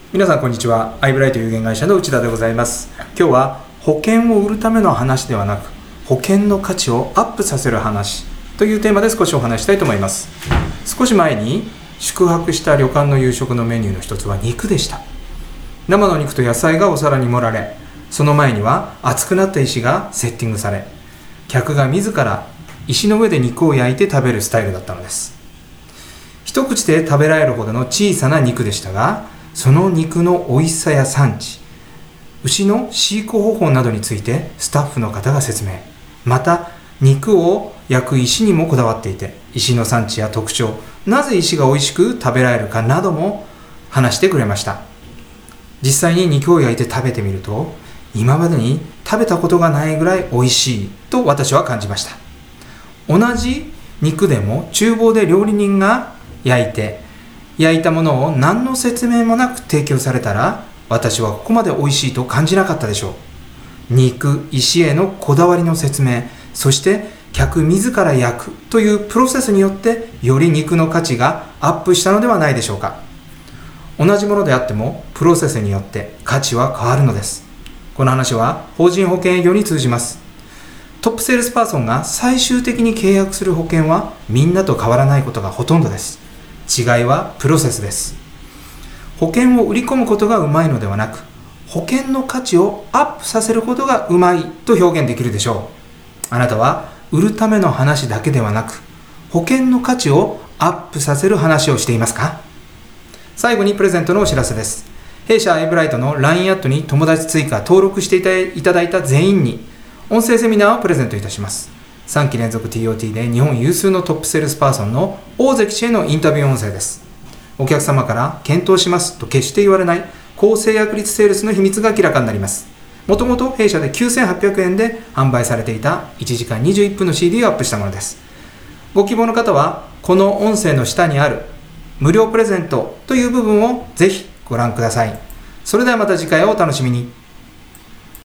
皆さんこんにちは。アイブライト有限会社の内田でございます。今日は保険を売るための話ではなく、保険の価値をアップさせる話というテーマで少しお話したいと思います。少し前に宿泊した旅館の夕食のメニューの一つは肉でした。生の肉と野菜がお皿に盛られ、その前には熱くなった石がセッティングされ、客が自ら石の上で肉を焼いて食べるスタイルだったのです。一口で食べられるほどの小さな肉でしたが、その肉の美味しさや産地、牛の飼育方法などについてスタッフの方が説明。また肉を焼く石にもこだわっていて、石の産地や特徴、なぜ石が美味しく食べられるかなども話してくれました。実際に肉を焼いて食べてみると、今までに食べたことがないぐらい美味しいと私は感じました。同じ肉でも厨房で料理人が焼いたものを何の説明もなく提供されたら、私はここまで美味しいと感じなかったでしょう。肉、石へのこだわりの説明、そして客自ら焼くというプロセスによってより肉の価値がアップしたのではないでしょうか。同じものであってもプロセスによって価値は変わるのです。この話は法人保険営業に通じます。トップセールスパーソンが最終的に契約する保険はみんなと変わらないことがほとんどです。違いはプロセスです。保険を売り込むことがうまいのではなく、保険の価値をアップさせることがうまいと表現できるでしょう。あなたは売るための話だけではなく、保険の価値をアップさせる話をしていますか？最後にプレゼントのお知らせです。弊社アイブライトの LINE アットに友達追加登録していただいた全員に音声セミナーをプレゼントいたします。3期連続 TOT で日本有数のトップセールスパーソンの大関氏へのインタビュー音声です。お客様から検討しますと決して言われない高制約率セールスの秘密が明らかになります。もともと弊社で9800円で販売されていた1時間21分の CD をアップしたものです。ご希望の方はこの音声の下にある無料プレゼントという部分をぜひご覧ください。それではまた次回をお楽しみに。